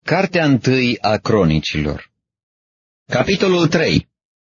Cartea întâi a Cronicilor. Capitolul 3.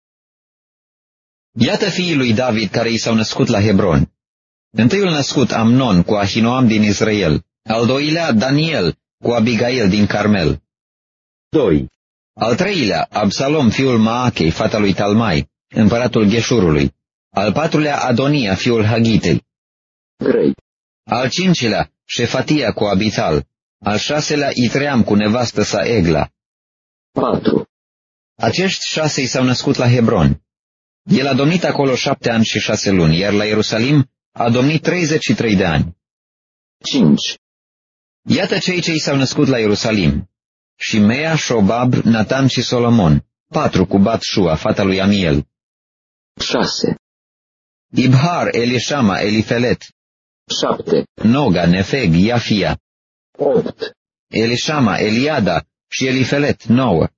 Iată fiii lui David care i s-au născut la Hebron. Întâiul născut Amnon cu Ahinoam din Israel, al doilea Daniel cu Abigail din Carmel. 2. Al treilea Absalom fiul Maachei, fata lui Talmai, împăratul Gheșurului. Al patrulea Adonia fiul Hagitei. 3. Al cincilea Șefatia cu Abital. Al șaselea Itream cu nevastă sa Egla. 4. Acești 6 i s-au născut la Hebron. El a domnit acolo 7 ani și 6 luni, iar la Ierusalim a domnit 33 de ani. 5. Iată cei ce i s-au născut la Ierusalim: Shimea, Shobab, Natan și Solomon, 4 cu Bat-Shua, fata lui Amiel. 6. Ibhar, Elishama, Elifelet, 7. Noga, Nefeg, Iafia, 8. Elishama, Eliada și Elifelet, 9.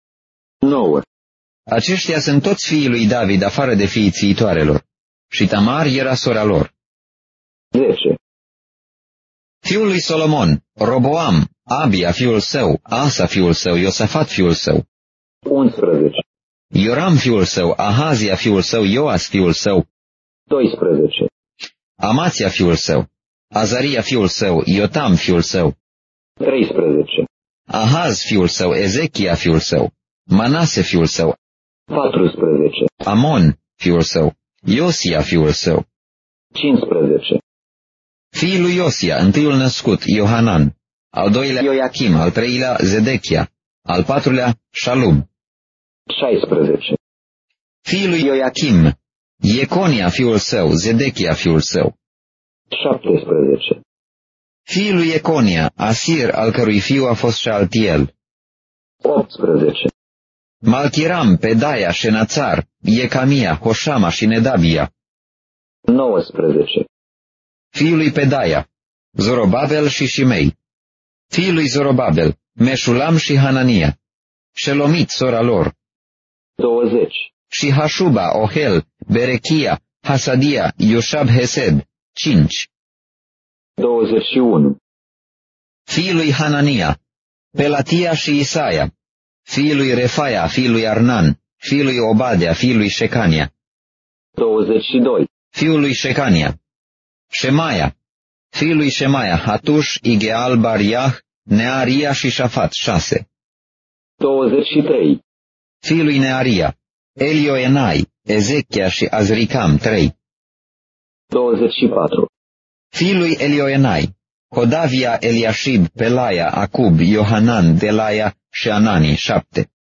9. Aceștia sunt toți fiii lui David, afară de fiii țiitoarelor. Și Tamar era sora lor. 10. Fiul lui Solomon, Roboam, Abia fiul său, Asa fiul său, Iosafat fiul său, 11. Ioram fiul său, Ahazia fiul său, Ioas fiul său, 12. Amația fiul său, Azaria fiul său, Iotam fiul său, 13. Ahaz fiul său, Ezechia fiul său, Manase fiul său, 14. Amon fiul său, Iosia fiul său. 15. Fiii lui Iosia, întâiul născut, Iohanan, al doilea Ioachim, al treilea Zedechia, al patrulea Shalum. 16. Fiii lui Ioachim, Ieconia fiul său, Zedechia fiul său. 17. Fiii lui Ieconia, Asir, al cărui fiu a fost Șaltiel. 18. Malchiram, Pedaia, Șenațar, Iecamia, Hoșama și Nedabia. 19. Fiii lui Pedaia, Zorobabel și Shimei. Fiii lui Zorobabel, Meșulam și Hanania. Shelomit, sora lor. 20. Și Hashuba, Ohel, Berechia, Hasadia, Ioshab Hesed, 5. 21. Fiii lui Hanania, Pelatia și Isaia. Fiii lui Refaia, fiii lui Arnan, fiii lui Obadea, fiii lui Shecania. 22. Fiul lui Shecania, Shemaia. Fiii lui Shemaia, Hatush, Igeal, Bariah, Nearia și Shafat, 6. 23. Fiii lui Nearia, Elioenai, Ezechia și Azricam, 3. 24. Fiii lui Elioenai, Hodavia, Eliashib, Pelaia, Acub, Iohanan, Delaia și Anani, 7.